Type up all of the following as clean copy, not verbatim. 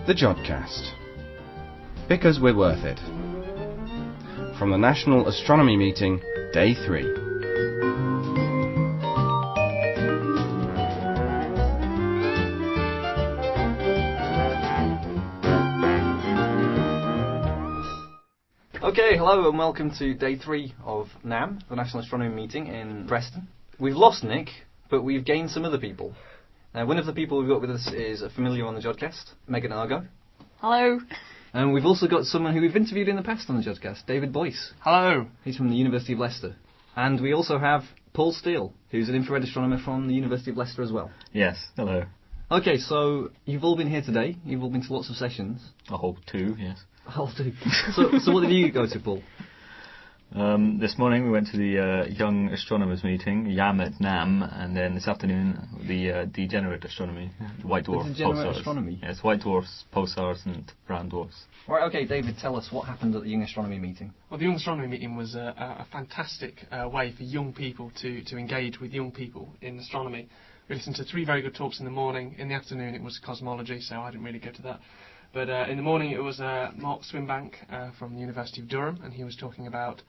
The Jodcast. Because we're worth it. From the National Astronomy Meeting, Day 3. Okay, hello and welcome to Day 3 of NAM, the National Astronomy Meeting in Preston. We've lost Nick, but we've gained some other people. Now, one of the people we've got with us is a familiar on the Jodcast, Megan Argo. Hello. And we've also got someone who we've interviewed in the past on the Jodcast, David Boyce. Hello. He's from the University of Leicester. And we also have Paul Steele, who's an infrared astronomer from the University of Leicester as well. Yes, hello. Okay, so you've all been here today. You've all been to lots of sessions. A whole two, yes. A whole two. So what did you go to, Paul? This morning we went to the Young Astronomers meeting, YAM at NAM, and then this afternoon the Degenerate Astronomy, White Dwarf Degenerate Pulsars. Astronomy? Yes, White Dwarfs, Pulsars and Brown Dwarfs. Right, okay, David, tell us what happened at the Young Astronomy meeting. Well, the Young Astronomy meeting was a fantastic way for young people to engage with young people in astronomy. We listened to 3 very good talks in the morning. In the afternoon it was cosmology, so I didn't really go to that. But in the morning it was Mark Swinbank from the University of Durham, and he was talking about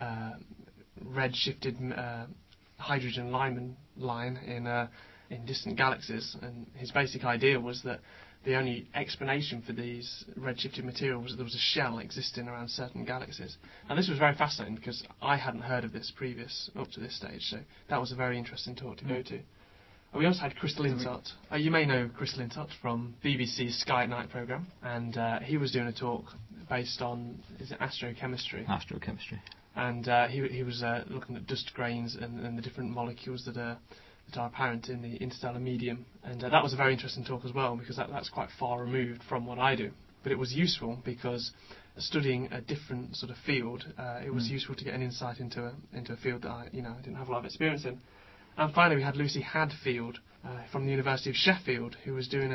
red-shifted hydrogen Lyman line in distant galaxies, and his basic idea was that the only explanation for these red-shifted material was that there was a shell existing around certain galaxies. And this was very fascinating because I hadn't heard of this up to this stage, so that was a very interesting talk to go to. We also had Chris Lintott. You may know Chris Lintott from BBC's Sky at Night programme, and he was doing a talk based on, is it astrochemistry? Astrochemistry. And he was looking at dust grains and the different molecules that are apparent in the interstellar medium. And that was a very interesting talk as well, because that's quite far removed from what I do. But it was useful because studying a different sort of field, it was useful to get an insight into a field that I didn't have a lot of experience in. And finally, we had Lucy Hadfield from the University of Sheffield, who was doing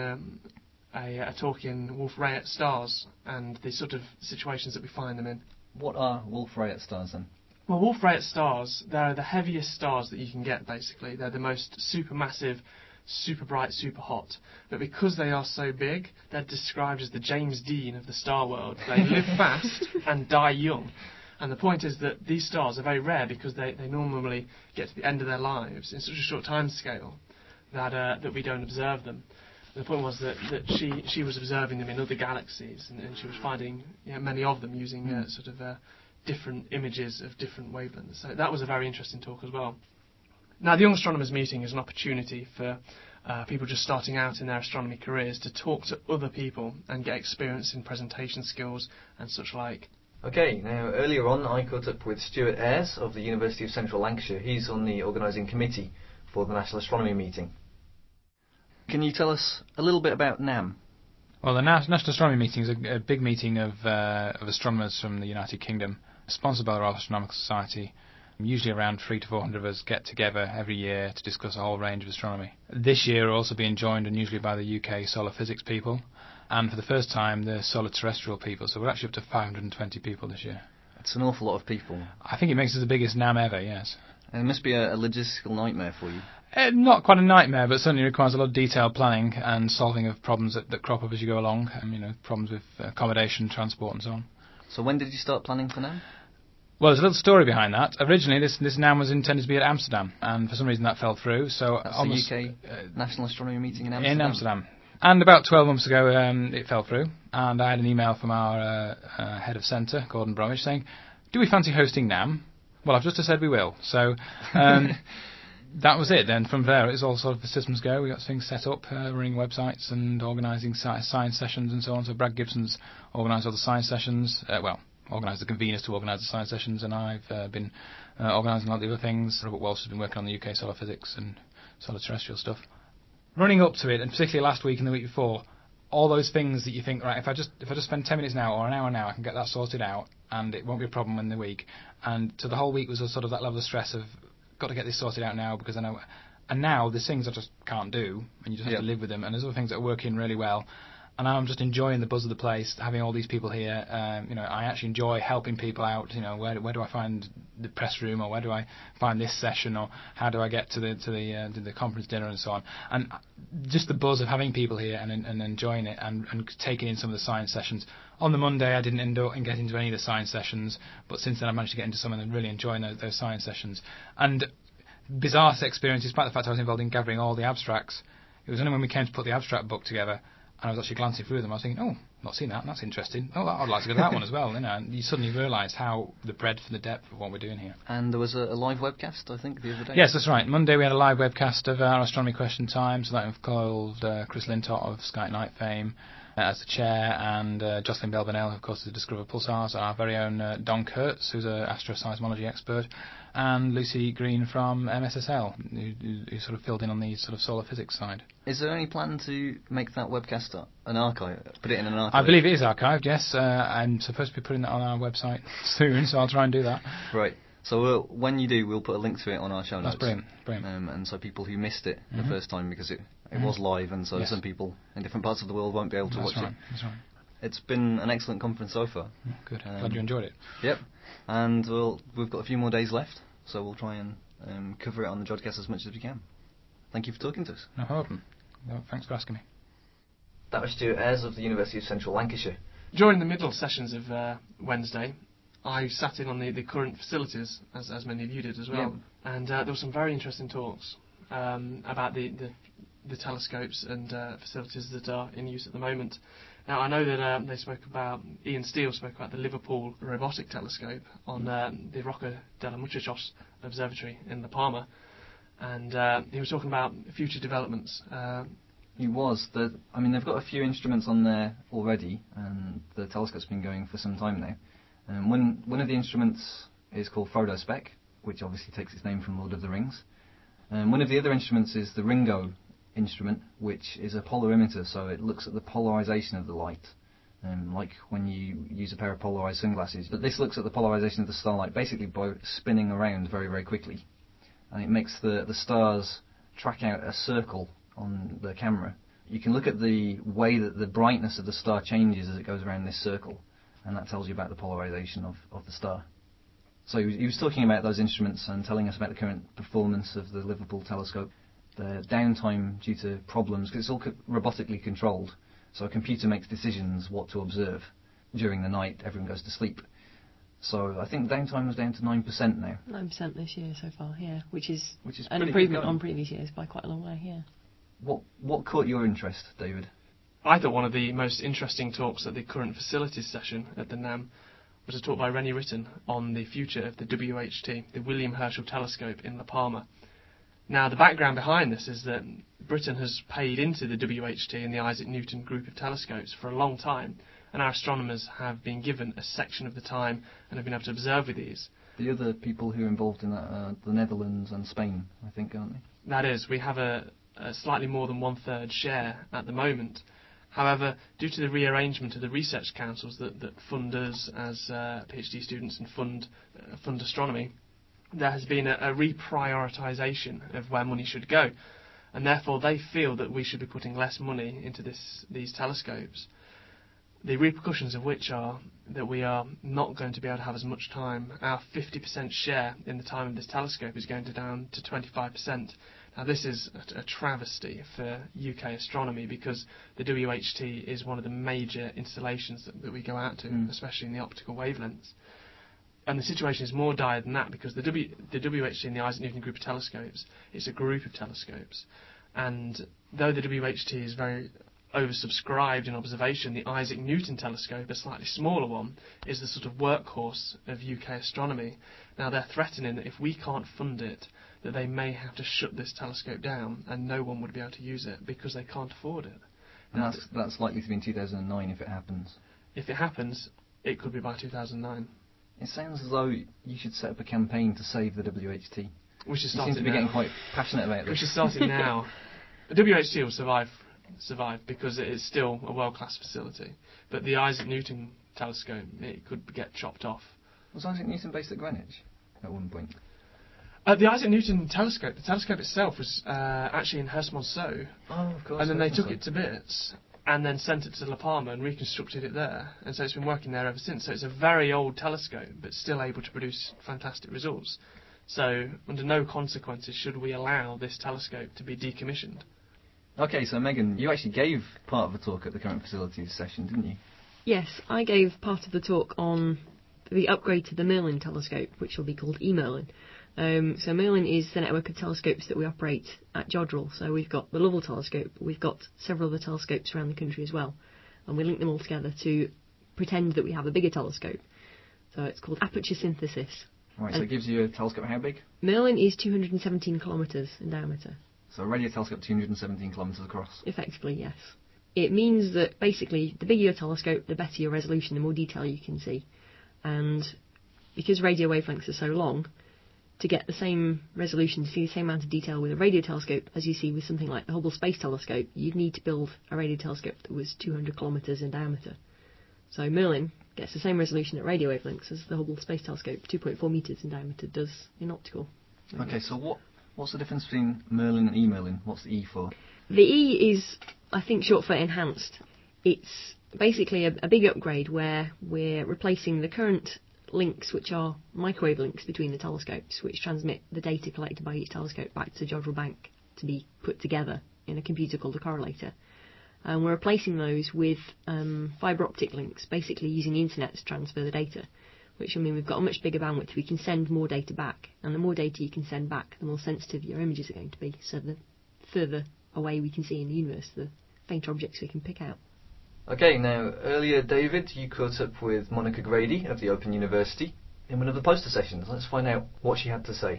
a talk in Wolf-Rayet stars and the sort of situations that we find them in. What are Wolf-Rayet stars then? Well, Wolf-Rayet stars, they're the heaviest stars that you can get, basically. They're the most supermassive, super bright, super hot. But because they are so big, they're described as the James Dean of the star world. They live fast and die young. And the point is that these stars are very rare because they normally get to the end of their lives in such a short time scale that we don't observe them. And the point was that she was observing them in other galaxies, and she was finding many of them using different images of different wavelengths. So that was a very interesting talk as well. Now, the Young Astronomers meeting is an opportunity for people just starting out in their astronomy careers to talk to other people and get experience in presentation skills and such like. Okay, now earlier on I caught up with Stuart Ayres of the University of Central Lancashire. He's on the organising committee for the National Astronomy meeting. Can you tell us a little bit about NAM? Well, the National Astronomy meeting is a big meeting of astronomers from the United Kingdom, sponsored by the Royal Astronomical Society. Usually around 300 to 400 of us get together every year to discuss a whole range of astronomy. This year we're also being joined unusually by the UK solar physics people, and for the first time the solar terrestrial people, so we're actually up to 520 people this year. That's an awful lot of people. I think it makes us the biggest NAM ever, yes. And it must be a logistical nightmare for you. Not quite a nightmare, but certainly requires a lot of detailed planning and solving of problems that crop up as you go along, problems with accommodation, transport and so on. So when did you start planning for NAM? Well, there's a little story behind that. Originally, this NAM was intended to be at Amsterdam, and for some reason that fell through. So that's the UK National Astronomy meeting in Amsterdam? In Amsterdam. And about 12 months ago, it fell through, and I had an email from our head of centre, Gordon Bromwich, saying, "Do we fancy hosting NAM?" Well, I've just said we will. So that was it. Then from there, it's all sort of the systems go. We got things set up, running websites and organising science sessions and so on. So Brad Gibson's organised all the science sessions. Organised the conveners to organise the science sessions, and I've been organising a lot of the other things. Robert Walsh has been working on the UK solar physics and solar terrestrial stuff. Running up to it, and particularly last week and the week before, all those things that you think, right, if I just spend 10 minutes now or an hour now, I can get that sorted out, and it won't be a problem in the week. And so the whole week was a sort of that level of stress of, got to get this sorted out now because I know. And now there's things I just can't do, and you just have to live with them. And there's other things that are working really well. and I'm just enjoying the buzz of the place, having all these people here. I actually enjoy helping people out. Where do I find the press room, or where do I find this session, or how do I get to the conference dinner and so on. And just the buzz of having people here and enjoying it and taking in some of the science sessions. On the Monday, I didn't end up and get into any of the science sessions, but since then I managed to get into some and really enjoying those science sessions. And bizarre experience, despite the fact I was involved in gathering all the abstracts, it was only when we came to put the abstract book together and I was actually glancing through them, I was thinking, oh, not seen that, that's interesting. Oh, I'd like to go to that one as well. And you suddenly realise how the breadth and the depth of what we're doing here. And there was a live webcast, I think, the other day? Yes, that's right. Monday we had a live webcast of our Astronomy Question Time, so that involved Chris Lintott of Sky at Night fame as the chair, and Jocelyn Bell-Burnell, of course, the Discoverer of Pulsars, our very own Don Kurtz, who's an astroseismology expert, and Lucy Green from MSSL, who sort of filled in on the sort of solar physics side. Is there any plan to make that webcast an archive? Put it in an archive? I believe it is archived, yes. I'm supposed to be putting that on our website soon, so I'll try and do that. Right. So when you do, we'll put a link to it on our show notes. That's brilliant. And so people who missed it the first time, because it was live, and so some people in different parts of the world won't be able to watch it. That's right. It's been an excellent conference so far. Good. Glad you enjoyed it. Yep. And we've got a few more days left, so we'll try and cover it on the Jodcast as much as we can. Thank you for talking to us. No problem. No, thanks for asking me. That was Stuart Ayres of the University of Central Lancashire. During the middle sessions of Wednesday, I sat in on the current facilities, as many of you did as well. Yeah. And there were some very interesting talks about the telescopes and facilities that are in use at the moment. Now, I know that Ian Steele spoke about the Liverpool Robotic Telescope on the Rocca della Muchachos Observatory in La Palma, and he was talking about future developments. He was. They've got a few instruments on there already, and the telescope's been going for some time now. One of the instruments is called Photospec, which obviously takes its name from Lord of the Rings. One of the other instruments is the Ringo instrument, which is a polarimeter, so it looks at the polarization of the light, like when you use a pair of polarized sunglasses. But this looks at the polarization of the starlight basically by spinning around very, very quickly. And it makes the stars track out a circle on the camera. You can look at the way that the brightness of the star changes as it goes around this circle, and that tells you about the polarization of the star. So he was talking about those instruments and telling us about the current performance of the Liverpool telescope, the downtime due to problems, because it's all robotically controlled, so a computer makes decisions what to observe. During the night, everyone goes to sleep. So I think downtime was down to 9% now. 9% this year so far, yeah, which is an pretty improvement on previous years by quite a long way, yeah. What caught your interest, David? I thought one of the most interesting talks at the current facilities session at the NAM was a talk by Rennie Ritten on the future of the WHT, the William Herschel Telescope in La Palma. Now, the background behind this is that Britain has paid into the WHT and the Isaac Newton group of telescopes for a long time, and our astronomers have been given a section of the time and have been able to observe with these. The other people who are involved in that are the Netherlands and Spain, I think, aren't they? That is, we have a slightly more than 1/3 share at the moment. However, due to the rearrangement of the research councils that fund us as PhD students and fund astronomy, there has been a reprioritisation of where money should go, and therefore they feel that we should be putting less money into these telescopes. The repercussions of which are that we are not going to be able to have as much time. Our 50% share in the time of this telescope is going down to 25%. Now, this is a travesty for UK astronomy, because the WHT is one of the major installations that we go out to, especially in the optical wavelengths. And the situation is more dire than that, because the WHT and the Isaac Newton group of telescopes, it's a group of telescopes. And though the WHT is very oversubscribed in observation, the Isaac Newton telescope, a slightly smaller one, is the sort of workhorse of UK astronomy. Now, they're threatening that if we can't fund it, that they may have to shut this telescope down and no one would be able to use it because they can't afford it. And that's likely to be in 2009 if it happens. If it happens, it could be by 2009. It sounds as though you should set up a campaign to save the WHT. We should You start seem to be getting quite passionate about this. We should start it now. The WHT will survive because it is still a world-class facility. But the Isaac Newton telescope, it could get chopped off. Was Isaac Newton based at Greenwich at one point? The Isaac Newton telescope, the telescope itself was actually in Hurst-Monceau. Oh, of course. And then they took it to bits. and then sent it to La Palma and reconstructed it there. And so it's been working there ever since. So it's a very old telescope, but still able to produce fantastic results. So under no consequences should we allow this telescope to be decommissioned. Okay, so Megan, you actually gave part of a talk at the current facilities session, didn't you? Yes, I gave part of the talk on the upgrade to the Merlin telescope, which will be called eMerlin. So Merlin is the network of telescopes that we operate at Jodrell. So we've got the Lovell telescope, we've got several other telescopes around the country as well, and we link them all together to pretend that we have a bigger telescope. So it's called aperture synthesis. Right, so it gives you a telescope how big? Merlin is 217 kilometres in diameter. So a radio telescope 217 kilometres across? Effectively, yes. It means that basically the bigger your telescope, the better your resolution, the more detail you can see. And because radio wavelengths are so long, to get the same resolution, to see the same amount of detail with a radio telescope as you see with something like the Hubble Space Telescope, you'd need to build a radio telescope that was 200 kilometres in diameter. So Merlin gets the same resolution at radio wavelengths as the Hubble Space Telescope, 2.4 metres in diameter, does in optical. Okay, so what's the difference between Merlin and eMerlin? What's the E for? The E is, I think, short for enhanced. It's basically a big upgrade where we're replacing the current links, which are microwave links between the telescopes, which transmit the data collected by each telescope back to Jodrell Bank to be put together in a computer called a correlator. And we're replacing those with fibre optic links, basically using the internet to transfer the data, which will mean we've got a much bigger bandwidth. We can send more data back, and the more data you can send back, the more sensitive your images are going to be. So the further away we can see in the universe, the fainter objects we can pick out. Okay, now, earlier, David, you caught up with Monica Grady of the Open University in one of the poster sessions. Let's find out what she had to say.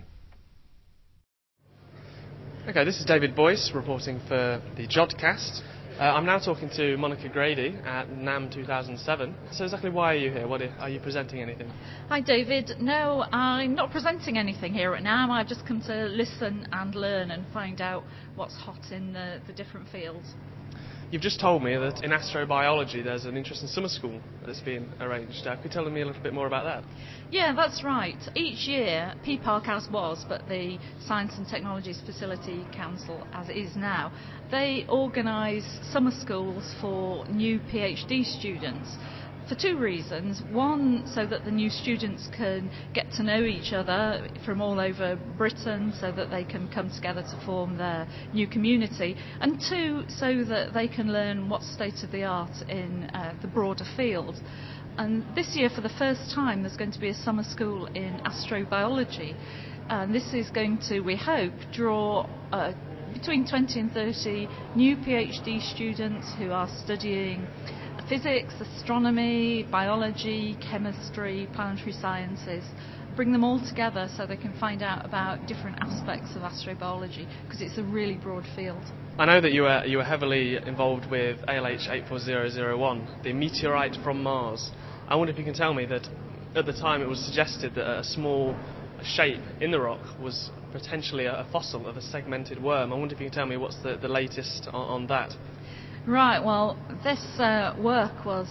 Okay, this is David Boyce reporting for the Jodcast. I'm now talking to Monica Grady at NAM 2007. So exactly why are you here? Are you presenting anything? Hi David. No, I'm not presenting anything here at NAM. I've just come to listen and learn and find out what's hot in the different fields. You've just told me that in astrobiology there's an interesting summer school that's being arranged. Could you tell me a little bit more about that? Yeah, that's right. Each year, PPARC as was, but the Science and Technologies Facility Council as it is now, they organise summer schools for new PhD students. For two reasons. One, so that the new students can get to know each other from all over Britain so that they can come together to form their new community. And two, so that they can learn what's state of the art in the broader field. And this year, for the first time, there's going to be a summer school in astrobiology. And this is going to, we hope, draw between 20 and 30 new PhD students who are studying physics, astronomy, biology, chemistry, planetary sciences, bring them all together so they can find out about different aspects of astrobiology, because it's a really broad field. I know that you were heavily involved with ALH 84001, the meteorite from Mars. I wonder if you can tell me that at the time it was suggested that a small shape in the rock was potentially a fossil of a segmented worm. I wonder if you can tell me what's the latest on that. Right, well, this work was,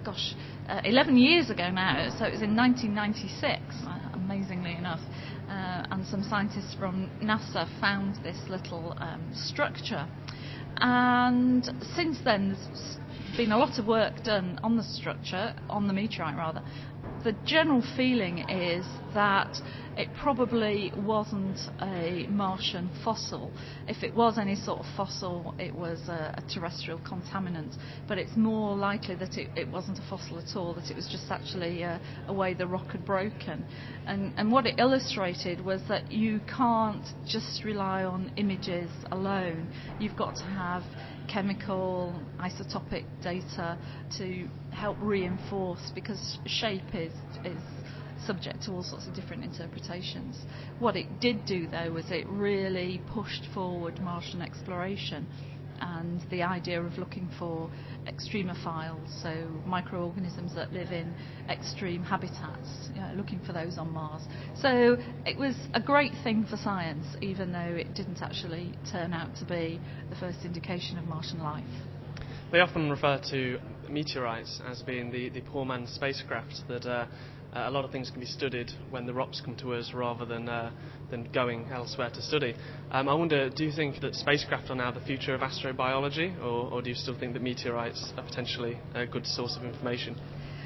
11 years ago now, so it was in 1996, amazingly enough, and some scientists from NASA found this little structure. And since then, there's been a lot of work done on the structure, on the meteorite rather. The general feeling is that it probably wasn't a Martian fossil. If it was any sort of fossil, it was a terrestrial contaminant. But it's more likely that it wasn't a fossil at all, that it was just actually a way the rock had broken. And what it illustrated was that you can't just rely on images alone. You've got to have chemical, isotopic data to help reinforce, because shape is subject to all sorts of different interpretations. What it did do, though, was it really pushed forward Martian exploration and the idea of looking for extremophiles, so microorganisms that live in extreme habitats, looking for those on Mars. So it was a great thing for science, even though it didn't actually turn out to be the first indication of Martian life. They often refer to meteorites as being the poor man's spacecraft that a lot of things can be studied when the rocks come to us rather than going elsewhere to study. I wonder, do you think that spacecraft are now the future of astrobiology, or do you still think that meteorites are potentially a good source of information?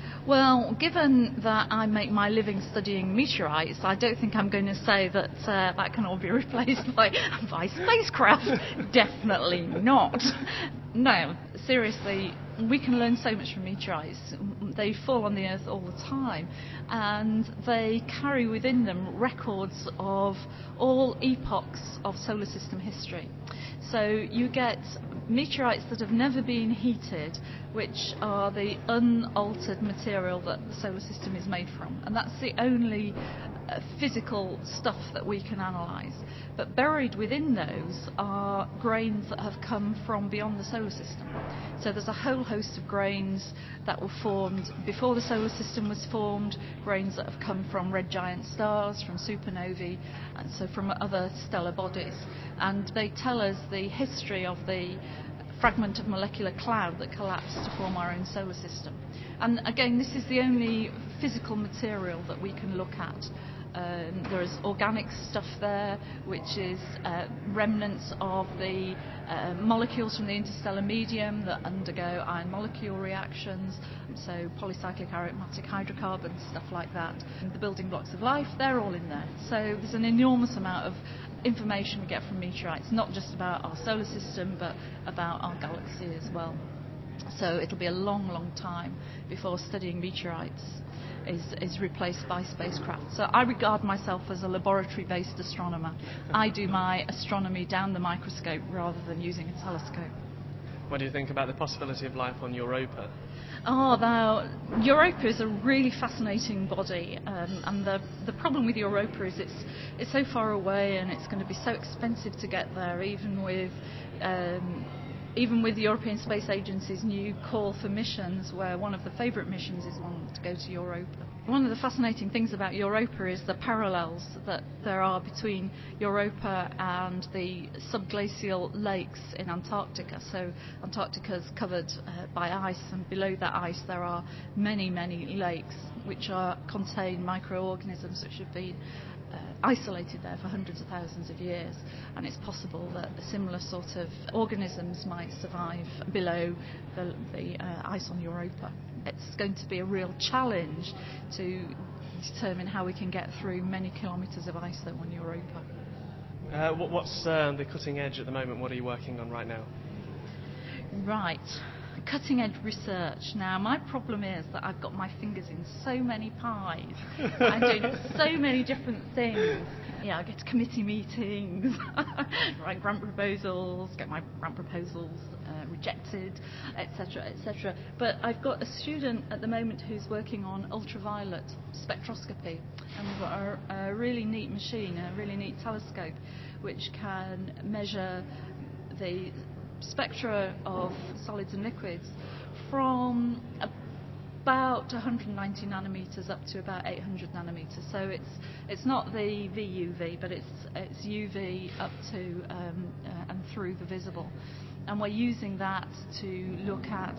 Well, given that I make my living studying meteorites, I don't think I'm going to say that that can all be replaced by spacecraft. Definitely not. No, seriously, we can learn so much from meteorites. They fall on the Earth all the time, and they carry within them records of all epochs of solar system history. So you get meteorites that have never been heated, which are the unaltered material that the solar system is made from, and that's the only physical stuff that we can analyse. But buried within those are grains that have come from beyond the solar system. So there's a whole host of grains that were formed before the solar system was formed, grains that have come from red giant stars, from supernovae, and so from other stellar bodies. And they tell us the history of the fragment of molecular cloud that collapsed to form our own solar system. And again, this is the only physical material that we can look at. There is organic stuff there, which is remnants of the molecules from the interstellar medium that undergo iron molecule reactions, so polycyclic aromatic hydrocarbons, stuff like that. And the building blocks of life, they're all in there. So there's an enormous amount of information we get from meteorites, not just about our solar system, but about our galaxy as well. So it'll be a long, long time before studying meteorites is replaced by spacecraft. So I regard myself as a laboratory-based astronomer. I do my astronomy down the microscope rather than using a telescope. What do you think about the possibility of life on Europa? Oh, now, Europa is a really fascinating body, and the problem with Europa is it's so far away, and it's going to be so expensive to get there, even with the European Space Agency's new call for missions, where one of the favourite missions is one to go to Europa. One of the fascinating things about Europa is the parallels that there are between Europa and the subglacial lakes in Antarctica. So Antarctica is covered by ice, and below that ice there are many, many lakes which contain microorganisms which have been isolated there for hundreds of thousands of years, and it's possible that similar sort of organisms might survive below the ice on Europa. It's going to be a real challenge to determine how we can get through many kilometres of ice though on Europa. What's the cutting edge at the moment? What are you working on right now? Right. Cutting edge research. Now, my problem is that I've got my fingers in so many pies. I'm doing so many different things. Yeah, I go to committee meetings, write grant proposals, get my grant proposals rejected, etc., etc. But I've got a student at the moment who's working on ultraviolet spectroscopy, and we've got a really neat machine, a really neat telescope, which can measure the spectra of solids and liquids from about 190 nanometers up to about 800 nanometers. So it's not the VUV, but it's UV up to and through the visible. And we're using that to look at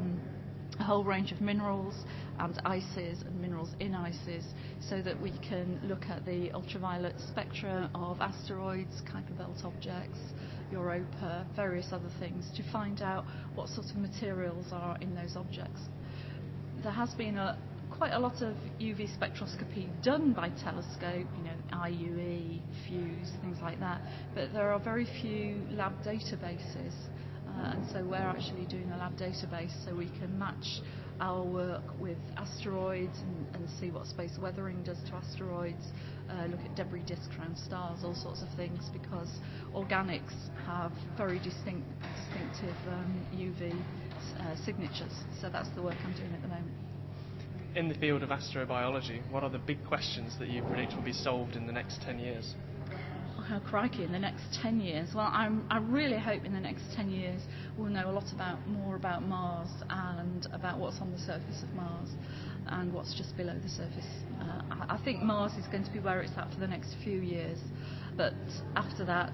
a whole range of minerals and ices and minerals in ices, so that we can look at the ultraviolet spectra of asteroids, Kuiper Belt objects, Europa, various other things, to find out what sort of materials are in those objects. There has been quite a lot of UV spectroscopy done by telescope, IUE, FUSE, things like that, but there are very few lab databases, and so we're actually doing a lab database so we can match our work with asteroids and see what space weathering does to asteroids, look at debris disk around stars, all sorts of things, because organics have very distinctive UV signatures. So that's the work I'm doing at the moment. In the field of astrobiology, what are the big questions that you predict will be solved in the next 10 years? Oh, crikey, in the next 10 years. Well, I really hope in the next 10 years we'll know a lot more about Mars, and about what's on the surface of Mars and what's just below the surface. I think Mars is going to be where it's at for the next few years, but after that,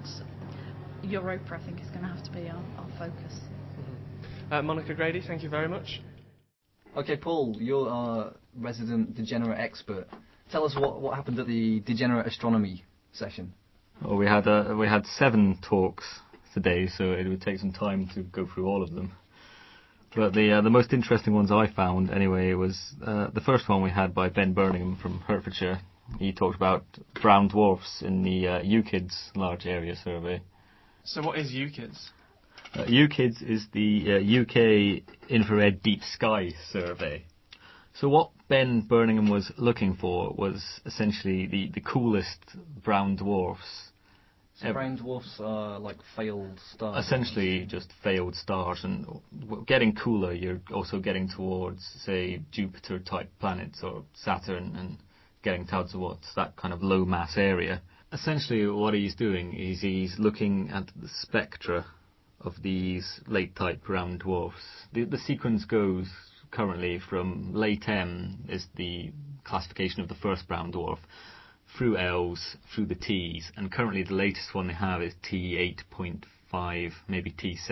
Europa, I think, is going to have to be our focus. Mm-hmm. Monica Grady, thank you very much. Okay, Paul, you're our resident degenerate expert. Tell us what happened at the degenerate astronomy session. Well, we had 7 talks today, so it would take some time to go through all of them. But the most interesting ones I found, anyway, was the first one we had by Ben Birmingham from Hertfordshire. He talked about brown dwarfs in the UKIDS Large Area Survey. So what is UKIDS? UKIDS is the UK Infrared Deep Sky Survey. So what Ben Birmingham was looking for was essentially the coolest brown dwarfs. So brown dwarfs are like failed stars. Essentially just failed stars, and getting cooler, you're also getting towards, say, Jupiter-type planets or Saturn, and getting towards that kind of low mass area. Essentially what he's doing is he's looking at the spectra of these late-type brown dwarfs. The sequence goes currently from late M is the classification of the first brown dwarf, through L's, through the T's, and currently the latest one they have is T8.5, maybe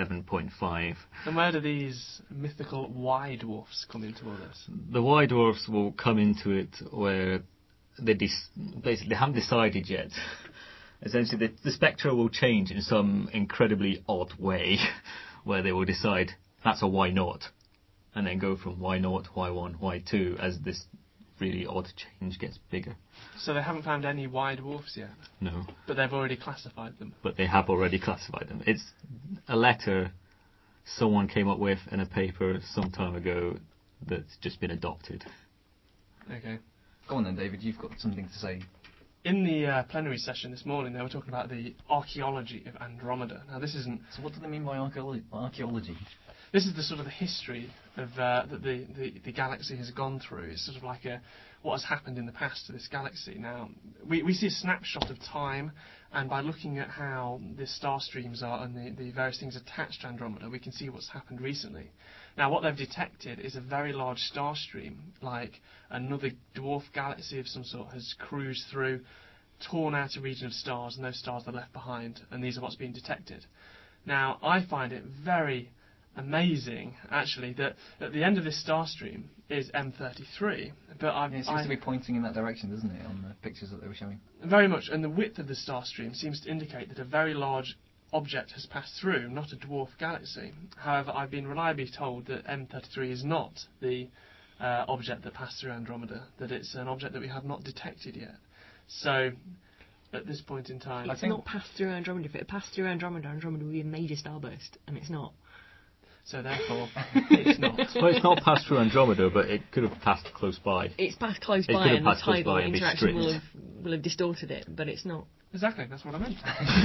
T7.5. And where do these mythical Y dwarfs come into all this? The Y dwarfs will come into it where they basically haven't decided yet. Essentially, the spectra will change in some incredibly odd way, where they will decide that's a Y0, and then go from Y0, Y1, Y2 as this really odd change gets bigger. So they haven't found any Y dwarfs yet? No. But they've already classified them? But they have already classified them. It's a letter someone came up with in a paper some time ago that's just been adopted. Okay. Go on then, David, you've got something to say. In the plenary session this morning, they were talking about the archaeology of Andromeda. Now, this isn't... So what do they mean by archaeology? This is the sort of the history of that the galaxy has gone through. It's sort of like what has happened in the past to this galaxy. Now, we see a snapshot of time, and by looking at how the star streams are and the various things attached to Andromeda, we can see what's happened recently. Now, what they've detected is a very large star stream, like another dwarf galaxy of some sort has cruised through, torn out a region of stars, and those stars are left behind, and these are what's being detected. Now, I find it very amazing, actually, that at the end of this star stream is M33. But it seems to be pointing in that direction, doesn't it, on the pictures that they were showing? Very much, and the width of the star stream seems to indicate that a very large object has passed through, not a dwarf galaxy. However, I've been reliably told that M33 is not the object that passed through Andromeda, that it's an object that we have not detected yet. So, at this point in time... It's not passed through Andromeda. If it passed through Andromeda, Andromeda would be a major starburst, and it's not. So therefore, it's not. Well, it's not passed through Andromeda, but it could have passed close by. It's passed close by, and the tidal interaction will have distorted it, but it's not. Exactly, that's what I meant.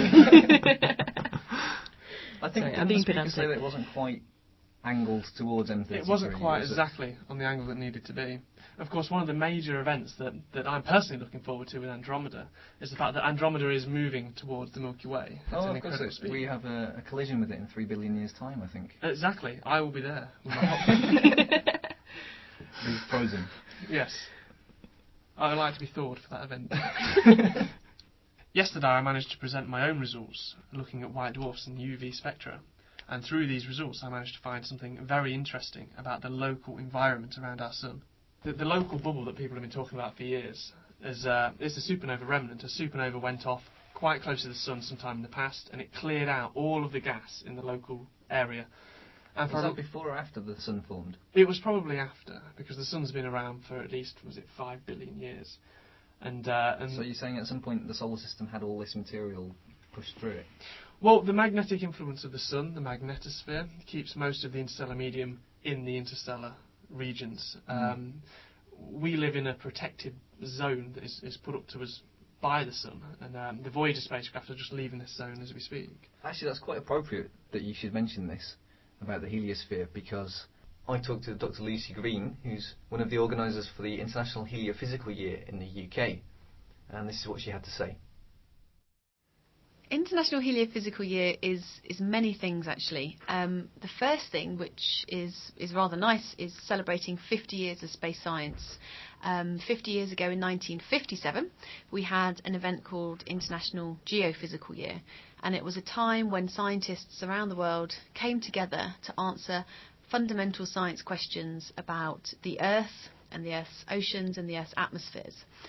I think I'm being pedantic. Say that it wasn't quite angled towards M33. It wasn't quite exactly on the angle that needed to be. Of course, one of the major events that I'm personally looking forward to with Andromeda is the fact that Andromeda is moving towards the Milky Way. Of course, we have a collision with it in 3 billion years' time, I think. Exactly. I will be there. He's frozen. Yes. I would like to be thawed for that event. Yesterday I managed to present my own results looking at white dwarfs and UV spectra. And through these results I managed to find something very interesting about the local environment around our Sun. The local bubble that people have been talking about for years is the supernova remnant. A supernova went off quite close to the Sun sometime in the past, and it cleared out all of the gas in the local area. And was that before or after the Sun formed? It was probably after, because the Sun's been around for at least, 5 billion years. And so you're saying at some point the solar system had all this material pushed through it? Well, the magnetic influence of the Sun, the magnetosphere, keeps most of the interstellar medium in the interstellar regions. We live in a protected zone that is put up to us by the Sun, and the Voyager spacecraft are just leaving this zone as we speak. Actually, that's quite appropriate that you should mention this about the heliosphere, because I talked to Dr. Lucy Green, who's one of the organisers for the International Heliophysical Year in the UK, and this is what she had to say. International Heliophysical Year is many things, actually. The first thing, which is rather nice, is celebrating 50 years of space science. 50 years ago in 1957, we had an event called International Geophysical Year, and it was a time when scientists around the world came together to answer fundamental science questions about the Earth and the Earth's oceans and the Earth's atmosphere.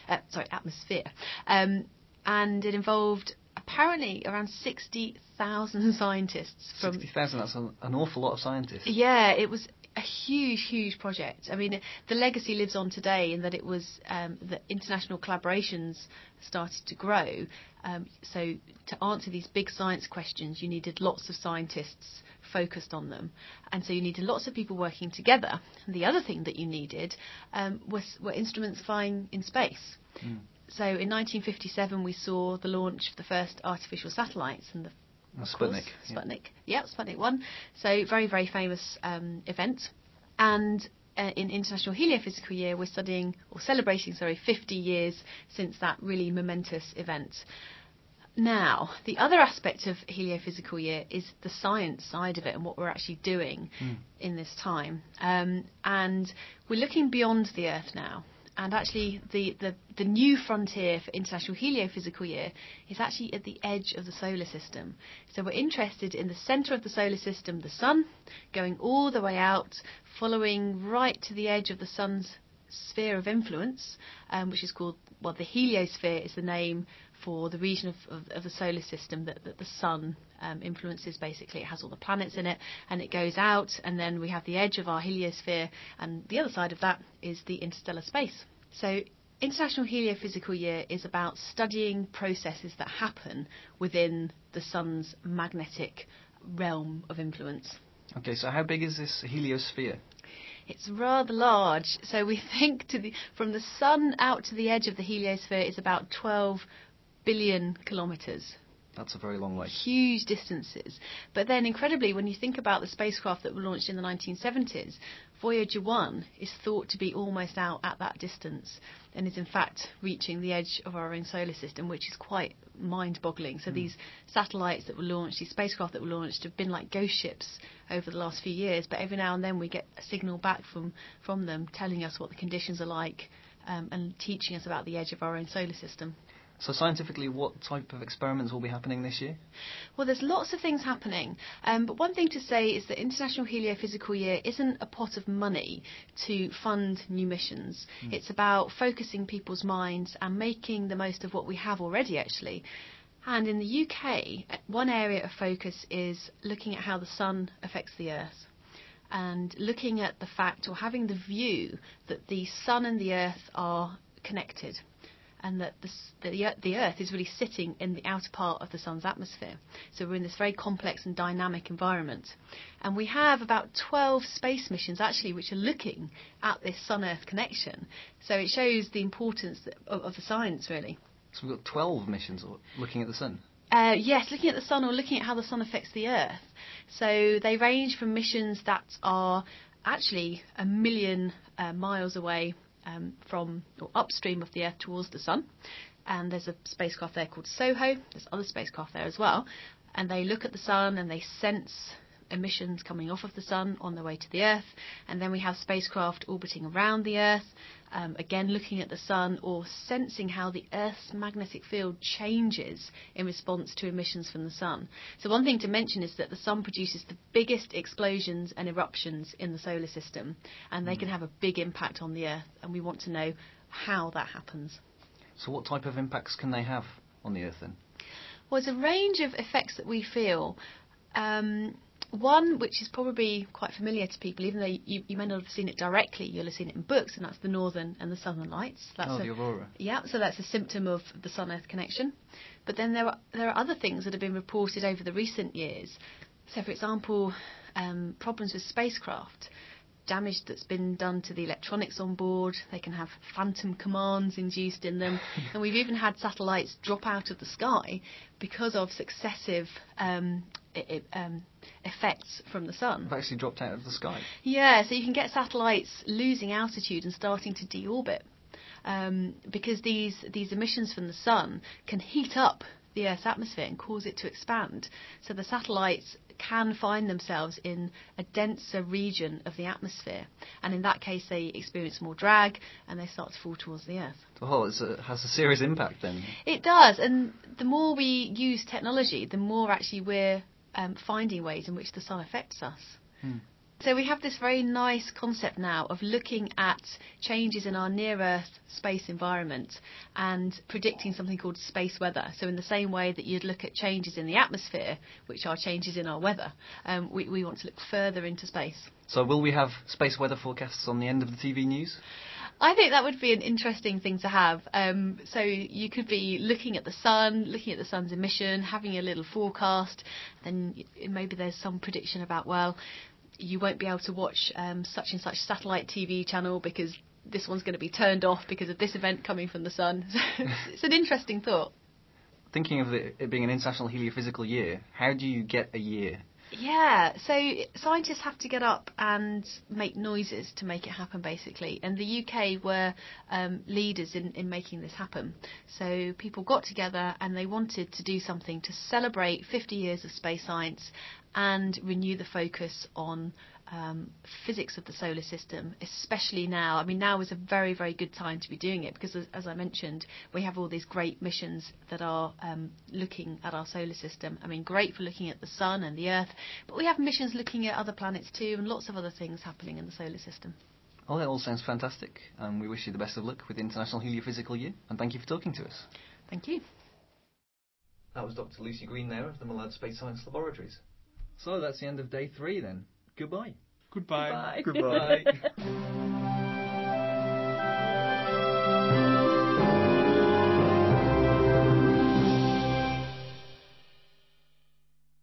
And it involved apparently around 60,000 scientists. 60,000, that's an awful lot of scientists. Yeah, it was a huge project. I mean, the legacy lives on today in that it was that international collaborations started to grow. So to answer these big science questions, you needed lots of scientists focused on them, and so you needed lots of people working together. And the other thing that you needed were instruments flying in space. So in 1957 we saw the launch of the first artificial satellites, and Sputnik. Sputnik 1. So very famous event. And in International Heliophysical Year we're celebrating 50 years since that really momentous event. Now, the other aspect of Heliophysical Year is the science side of it and what we're actually doing in this time. And we're looking beyond the Earth now. And actually, the new frontier for International Heliophysical Year is actually at the edge of the solar system. So we're interested in the centre of the solar system, the Sun, going all the way out, following right to the edge of the Sun's sphere of influence, which is called, the heliosphere is the name for the region of the solar system that the Sun influences. Basically, it has all the planets in it, and it goes out, and then we have the edge of our heliosphere, and the other side of that is the interstellar space. So International Heliophysical Year is about studying processes that happen within the Sun's magnetic realm of influence. Okay, so how big is this heliosphere? It's rather large. So we think from the Sun out to the edge of the heliosphere is about 12 billion kilometres. That's a very long way. Huge distances. But then, incredibly, when you think about the spacecraft that were launched in the 1970s, Voyager 1 is thought to be almost out at that distance and is in fact reaching the edge of our own solar system, which is quite mind-boggling. So these satellites that were launched, these spacecraft that were launched, have been like ghost ships over the last few years, but every now and then we get a signal back from them telling us what the conditions are like and teaching us about the edge of our own solar system. So scientifically, what type of experiments will be happening this year? Well, there's lots of things happening. But one thing to say is that International Heliophysical Year isn't a pot of money to fund new missions. It's about focusing people's minds and making the most of what we have already, actually. And in the UK, one area of focus is looking at how the Sun affects the Earth. And looking at the fact, or having the view, that the Sun and the Earth are connected. And that the Earth is really sitting in the outer part of the Sun's atmosphere. So we're in this very complex and dynamic environment. And we have about 12 space missions, actually, which are looking at this Sun-Earth connection. So it shows the importance of the science, really. So we've got 12 missions looking at the Sun? Yes, looking at the Sun or looking at how the Sun affects the Earth. So they range from missions that are actually 1 million miles away from or upstream of the Earth towards the Sun, and there's a spacecraft there called SOHO. There's other spacecraft there as well, and they look at the Sun and they sense emissions coming off of the Sun on their way to the Earth. And then we have spacecraft orbiting around the Earth, again looking at the Sun or sensing how the Earth's magnetic field changes in response to emissions from the Sun. So one thing to mention is that the Sun produces the biggest explosions and eruptions in the solar system, and they can have a big impact on the Earth, and we want to know how that happens. So what type of impacts can they have on the Earth then? Well, there's a range of effects that we feel. One which is probably quite familiar to people, even though you may not have seen it directly, you'll have seen it in books, and that's the northern and the southern lights. That's the aurora. Yeah, so that's a symptom of the Sun-Earth connection. But then there are other things that have been reported over the recent years. So, for example, problems with spacecraft, damage that's been done to the electronics on board. They can have phantom commands induced in them. And we've even had satellites drop out of the sky because of successive effects from the Sun. They've actually dropped out of the sky? Yeah, so you can get satellites losing altitude and starting to deorbit because these emissions from the Sun can heat up the Earth's atmosphere and cause it to expand. So the satellites can find themselves in a denser region of the atmosphere, and in that case they experience more drag and they start to fall towards the Earth. Oh, it has a serious impact then. It does, and the more we use technology, the more actually we're finding ways in which the Sun affects us. So we have this very nice concept now of looking at changes in our near-Earth space environment and predicting something called space weather. So in the same way that you'd look at changes in the atmosphere, which are changes in our weather, we want to look further into space. So will we have space weather forecasts on the end of the TV news? I think that would be an interesting thing to have. So you could be looking at the sun, looking at the sun's emission, having a little forecast, then maybe there's some prediction about, well, you won't be able to watch such and such satellite TV channel because this one's going to be turned off because of this event coming from the sun. It's an interesting thought. Thinking of it being an International Heliophysical Year, how do you get a year? Yeah, so scientists have to get up and make noises to make it happen, basically. And the UK were leaders in making this happen. So people got together and they wanted to do something to celebrate 50 years of space science and renew the focus on physics of the solar system, especially now. I mean, now is a very, very good time to be doing it because, as I mentioned, we have all these great missions that are looking at our solar system. I mean, great for looking at the sun and the Earth, but we have missions looking at other planets too and lots of other things happening in the solar system. Well, that all sounds fantastic. We wish you the best of luck with the International Heliophysical Year, and thank you for talking to us. Thank you. That was Dr. Lucy Green there of the Mullard Space Science Laboratories. So that's the end of day 3 then. Goodbye. Goodbye. Goodbye.